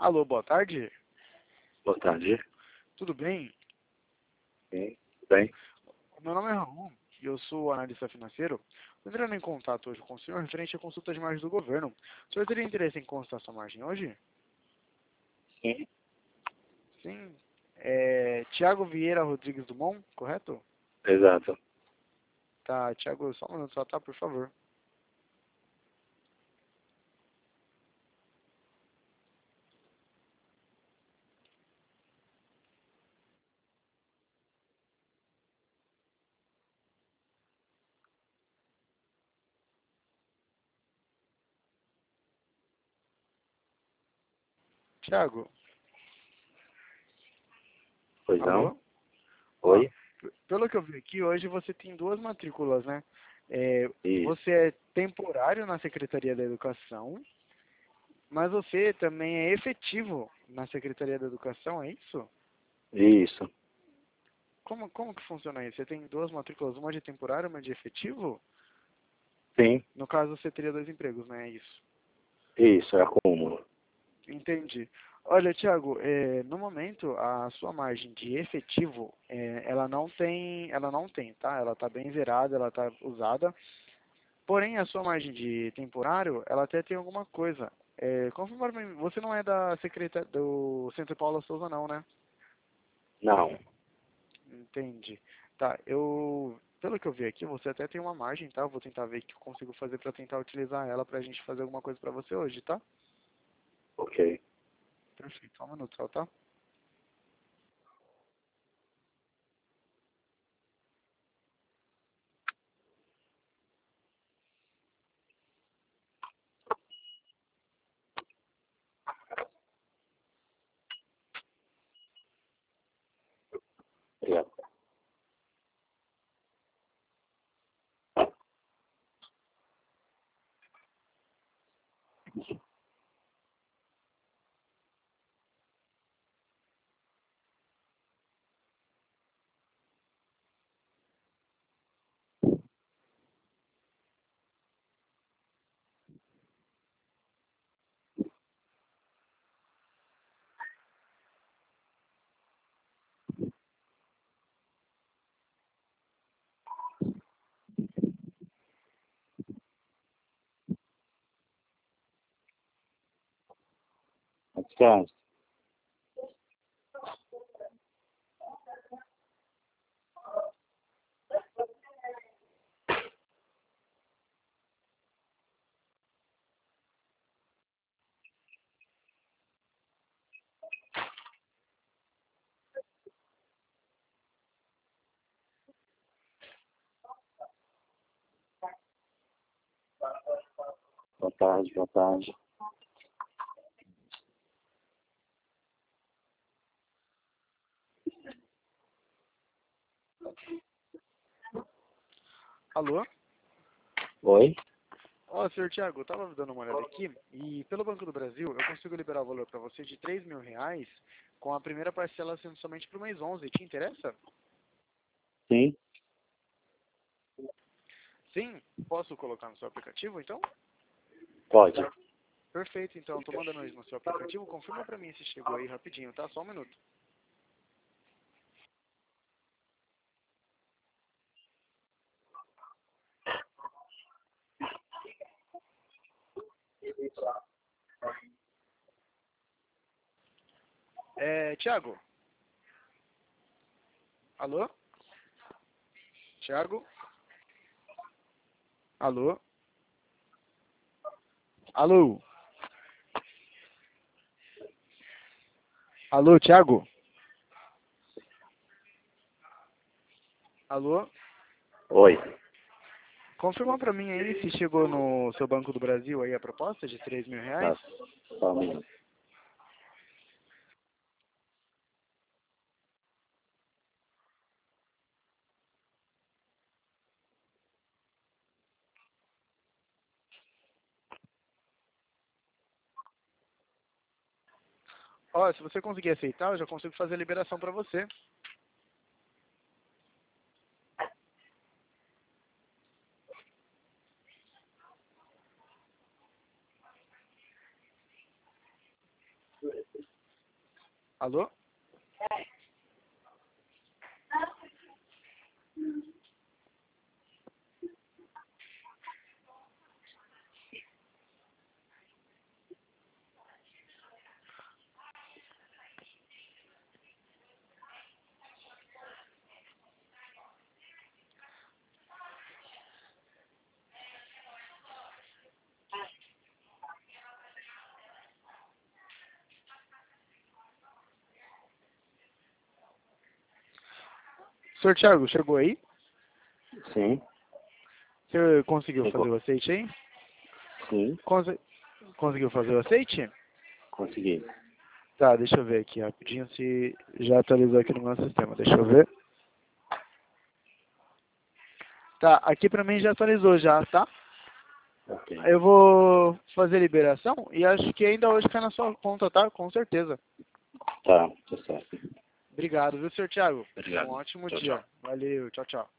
Alô, boa tarde. Boa tarde. Tudo bem? Sim, bem. Meu nome é Ramon e eu sou analista financeiro. Estou entrando em contato hoje com o senhor referente à consulta de margem do governo. O senhor teria interesse em consultar sua margem hoje? Sim, Sim. Tiago Vieira Rodrigues Dumont, correto? exato. Tá, Tiago, só um minuto só, tá, por favor. Tiago, Pois não? alô? Ó, Oi? pelo que eu vi aqui, hoje você tem duas matrículas, né? Isso. Você é temporário na Secretaria da Educação, mas você também é efetivo na Secretaria da Educação, é isso? Isso. Como que funciona isso? Você tem duas matrículas, uma de temporário, uma de efetivo? Sim, No caso, você teria dois empregos, né? É isso. isso, é acúmulo. Entendi. Olha, Thiago, no momento, a sua margem de efetivo, ela não tem, tá? Ela está bem zerada, ela está usada. Porém, a sua margem de temporário, ela até tem alguma coisa. Confirma pra mim, você não é da do Centro Paula Souza, não, né? Não. Entendi. Tá, pelo que eu vi aqui, você até tem uma margem, tá? Eu vou tentar ver o que eu consigo fazer pra tentar utilizar ela pra gente fazer alguma coisa pra você hoje, tá? Ok. Perfeito, só um minuto só, tá? Obrigado. Descanso. Boa tarde, boa tarde. Alô? Oi? Ó, senhor Thiago, eu tava dando uma olhada aqui e pelo Banco do Brasil eu consigo liberar o valor pra você de R$ 3.000 com a primeira parcela sendo somente pro mês 11. Te interessa? Sim, Sim? Posso colocar no seu aplicativo, então? pode. Perfeito, então. Tô mandando isso no seu aplicativo. Confirma pra mim se chegou aí rapidinho, tá? Só um minuto. Thiago? Alô? Thiago? Alô? Alô? Alô, Thiago? Alô? Oi. Confirma pra mim aí se chegou no seu Banco do Brasil aí a proposta de R$ 3.000. Tá, só um minuto. Ó, se você conseguir aceitar, eu já consigo fazer a liberação pra você. Alô? Senhor Thiago, chegou aí? Sim, Você conseguiu chegou. fazer o aceite aí? Sim, Conseguiu fazer o aceite? consegui. Tá, deixa eu ver aqui rapidinho se já atualizou aqui no meu sistema. Deixa eu ver. Tá, aqui pra mim já atualizou já, tá? Ok. Eu vou fazer a liberação e acho que ainda hoje cai na sua conta, tá? Com certeza. Tá certo. Obrigado, viu, senhor Thiago? Obrigado. Um ótimo Tchau, dia. tchau. Valeu, tchau, tchau.